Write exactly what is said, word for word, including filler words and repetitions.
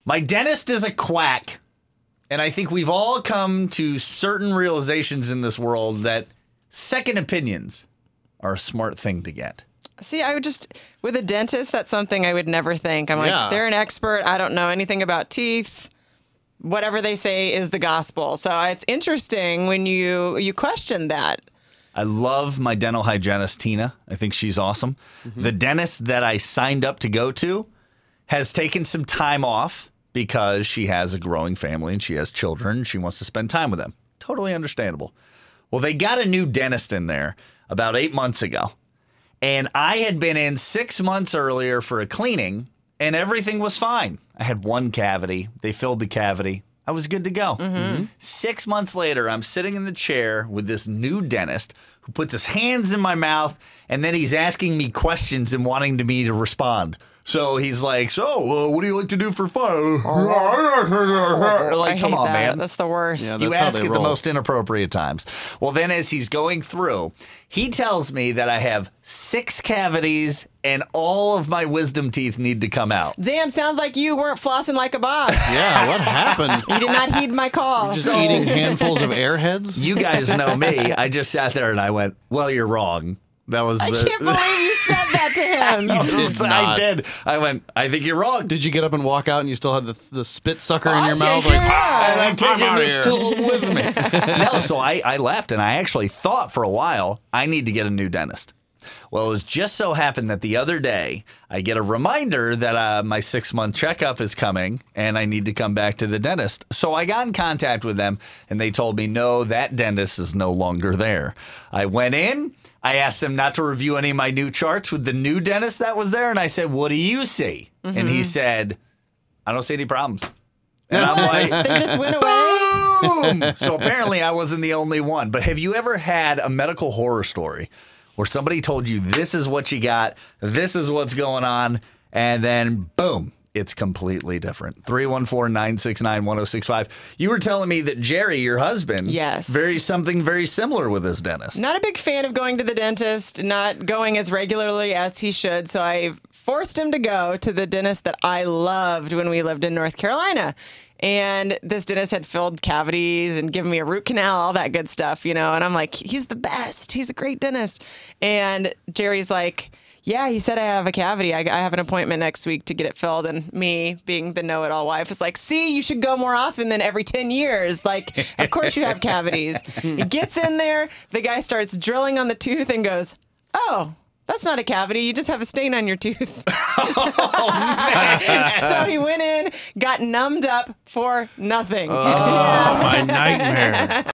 My dentist is a quack. And I think we've all come to certain realizations in this world that second opinions are a smart thing to get. See, I would just, with a dentist, that's something I would never think. I'm like, Yeah. they're an expert. I don't know anything about teeth. Whatever they say is the gospel. So it's interesting when you, you question that. I love my dental hygienist, Tina. I think she's awesome. Mm-hmm. The dentist that I signed up to go to has taken some time off because she has a growing family and she has children and she wants to spend time with them. Totally understandable. Well, they got a new dentist in there about eight months ago. And I had been in six months earlier for a cleaning and everything was fine. I had one cavity. They filled the cavity. I was good to go. Mm-hmm. Six months later, I'm sitting in the chair with this new dentist who puts his hands in my mouth and then he's asking me questions and wanting to me to respond. So he's like, so uh, what do you like to do for fun? Like, I come hate on, that. man. That's the worst. Yeah, that's You how ask they at the roll. most inappropriate times. Well, then as he's going through, he tells me that I have six cavities and all of my wisdom teeth need to come out. Damn, sounds like you weren't flossing like a boss. Yeah, what happened? You did not heed my call. Just So- eating handfuls of airheads? You guys know me. I just sat there and I went, well, you're wrong. That was I the... can't believe you said that to him. did I not. did. I went, I think you're wrong. Did you get up and walk out and you still had the, the spit sucker in your I mouth? think Like, you are. And I'm taking outta this here. tool with me. No, so I, I left and I actually thought for a while, I need to get a new dentist. Well, it just so happened that the other day I get a reminder that uh, my six-month checkup is coming and I need to come back to the dentist. So I got in contact with them and they told me, no, that dentist is no longer there. I went in. I asked them not to review any of my new charts with the new dentist that was there. And I said, what do you see? Mm-hmm. And he said, I don't see any problems. And I'm like, They just went away. boom! So apparently I wasn't the only one. But have you ever had a medical horror story where somebody told you this is what you got, this is what's going on, and then boom, it's completely different? three one four, nine six nine, one oh six five. You were telling me that Jerry, your husband, Yes. very something very similar with his dentist. Not a big fan of going to the dentist, not going as regularly as he should. So I forced him to go to the dentist that I loved when we lived in North Carolina. And this dentist had filled cavities and given me a root canal, all that good stuff, you know. And I'm like, he's the best. He's a great dentist. And Jerry's like, yeah, he said I have a cavity. I, I have an appointment next week to get it filled. And me, being the know-it-all wife, is like, see, you should go more often than every ten years. Like, of course you have cavities. He gets in there. The guy starts drilling on the tooth and goes, oh, that's not a cavity. You just have a stain on your tooth. Oh, man. So he went in, got numbed up for nothing. oh, my nightmare.